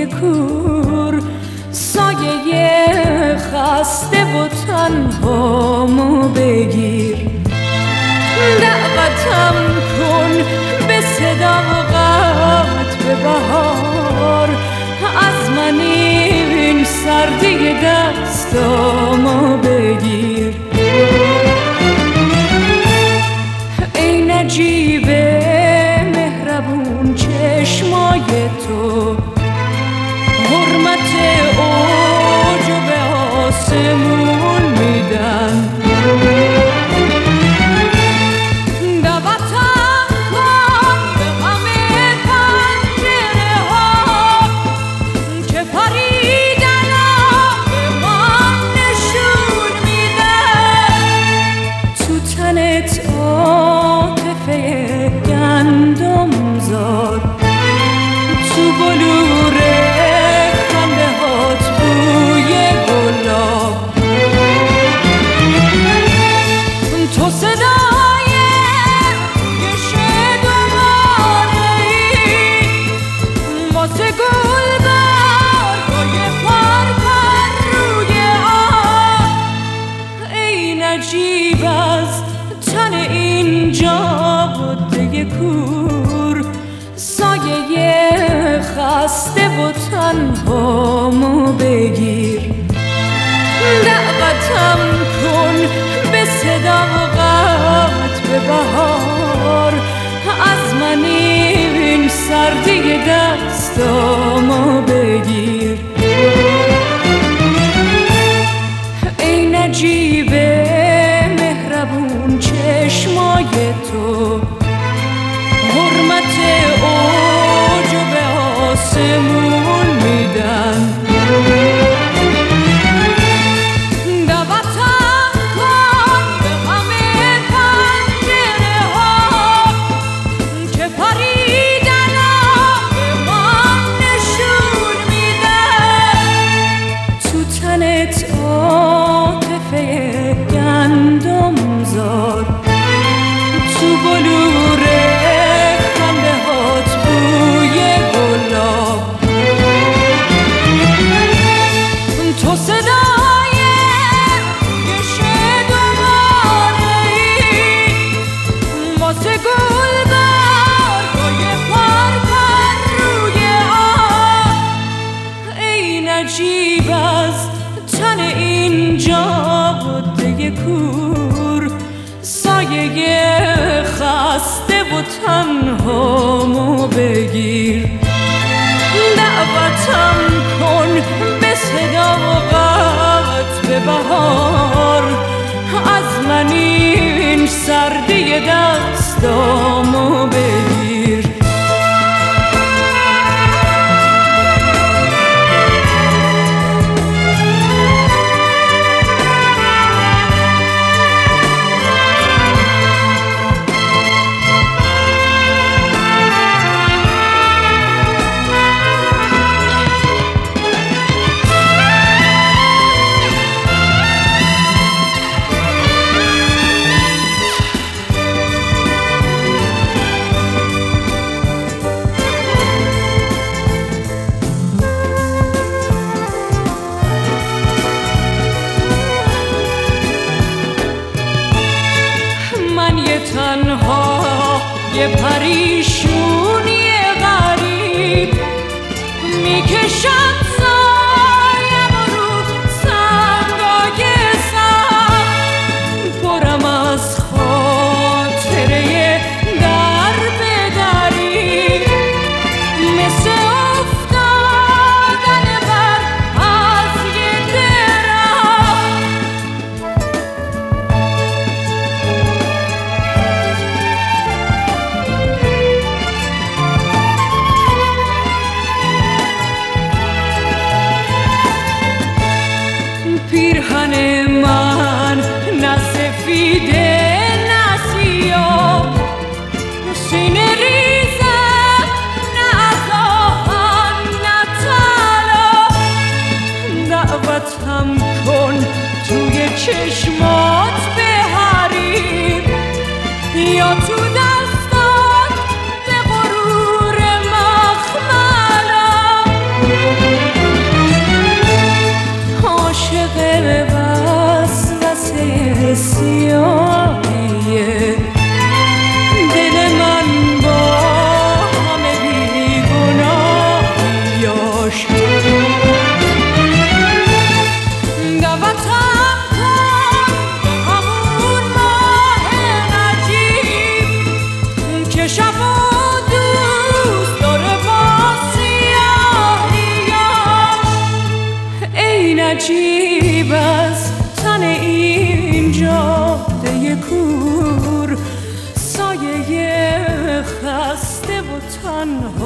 عهده کور، سایه خسته و تنهامو بگیر. دعوتم کن به صداقت به بهار، از من این سردی دستامو بگیر. ای نجیب مهربون چشمای تو، حرمت اوج به آسمون میدن. دعوتم کن به غم پنجره ها که پریدن به من نشون میدن. تو تنت عاطفه گندم زار، تو بلور خنده هات بوی گلاب، تو صدای گشه دوباره‌ای واسه گلبرگای پرپر روی آب. ای نجیب از تن اینجا عهده کور، سایه خسته و تنهامو بگیر. دعوتم کن به صداقت به بهار، از من این سردی دستامو بگیر. ای نجیب مهربون چشمای تو، حرمت اوج به آسمون میدن. دعوتم کن به غم پنجره ها که پریدن به من نشون میدن. تو تنت عاطفه گندم زار، تو بلور خنده هات بوی گلاب، تو صدای گشه دوباره‌ای واسه گلبرگای پرپر روی آب. ای نجیب از تن اینجا عهده کور، سایه خسته و تنهامو بگیر. دعوتم کن به صداقت به بهار، از من این سردی دستامو بگیر. عجیب از تن این جاده کور، سایه خسته و تنها